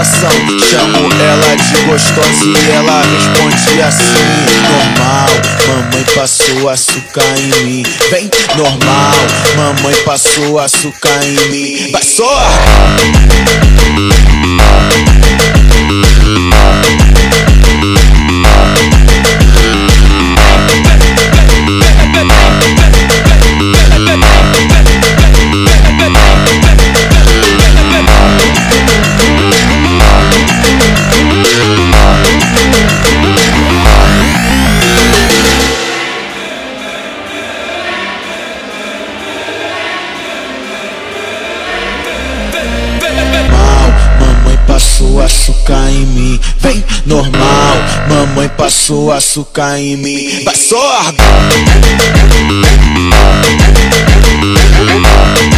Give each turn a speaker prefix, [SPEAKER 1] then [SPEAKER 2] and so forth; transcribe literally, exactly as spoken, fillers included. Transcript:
[SPEAKER 1] coração. Chamo ela de gostosa e ela responde assim: normal, mamãe passou açúcar em mim. Vem, normal, mamãe passou açúcar em mim. Vai só! Passou açúcar em mim, vem, normal, mamãe passou açúcar em mim. Vai só!